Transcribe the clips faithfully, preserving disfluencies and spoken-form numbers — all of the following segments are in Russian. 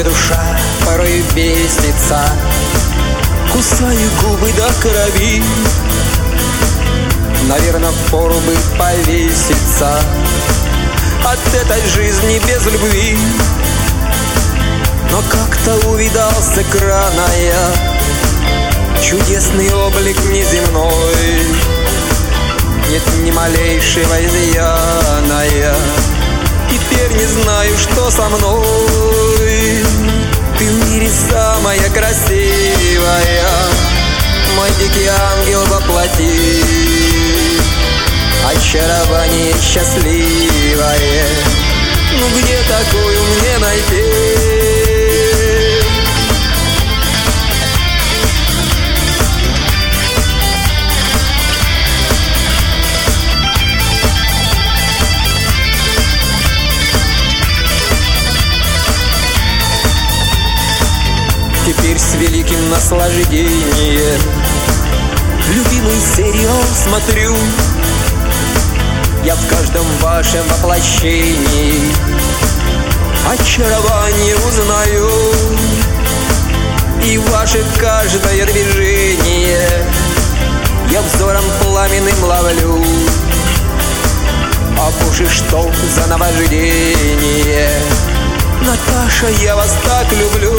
мне душа порой бесится. Кусаю губы до крови, наверно, пору бы повеситься от этой жизни без любви. Но как-то увидал с экрана я чудесный облик неземной. Нет ни малейшего изъяна я, теперь не знаю, что со мной. Ты в мире самая красивая, мой дикий ангел воплоти. Очарование счастливое, ну где такую мне найти? Теперь с великим наслаждением любимый сериал смотрю. Я в каждом вашем воплощении очарование узнаю, и ваше каждое движение я взором пламенным ловлю. А боже, что за наваждение! Наташа, я вас так люблю.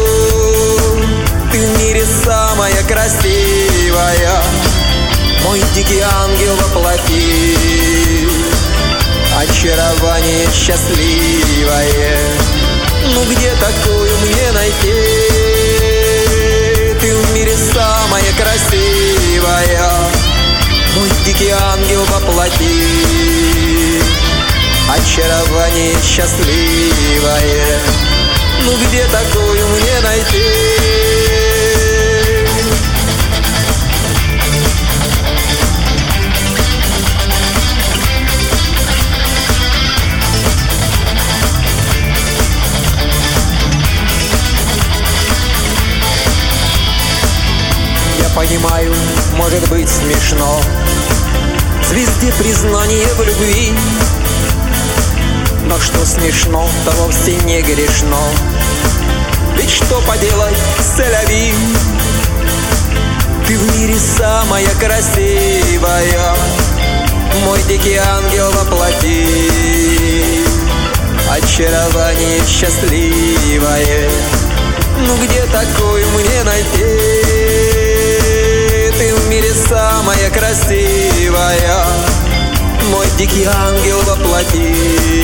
Ты в мире самая красивая, мой дикий ангел воплоти. Очарование счастливое, ну где такую мне найти? Ты в мире самая красивая, мой дикий ангел воплоти. Очарование счастливое, ну где такую мне найти? Я понимаю, может быть смешно, звезде признание в любви. Но что смешно, то вовсе не грешно, ведь что поделать с селяви? Ты в мире самая красивая, мой дикий ангел воплоти. Очарование счастливое, ну где такую мне найти? Ты в мире самая красивая, мой дикий ангел воплоти.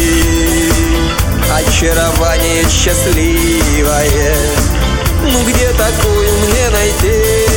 Очарование счастливое, ну где такую мне найти?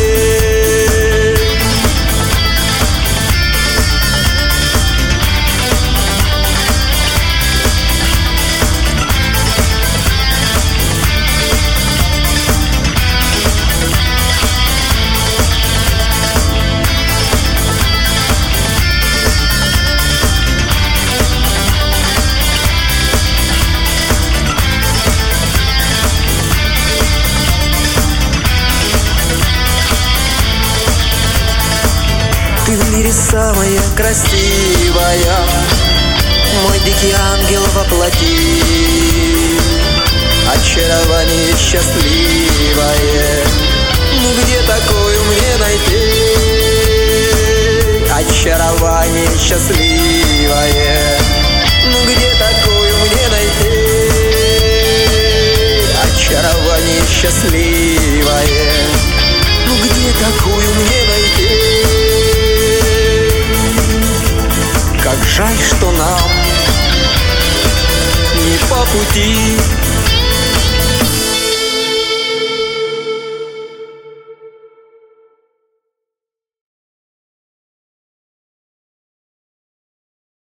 Ты в мире самая красивая, мой дикий ангел воплоти. Очарование счастливое, ну где такую мне найти? Очарование счастливое, ну где такую мне найти? Очарование счастливое, ну где такую мне найти? Как жаль, что нам не по пути.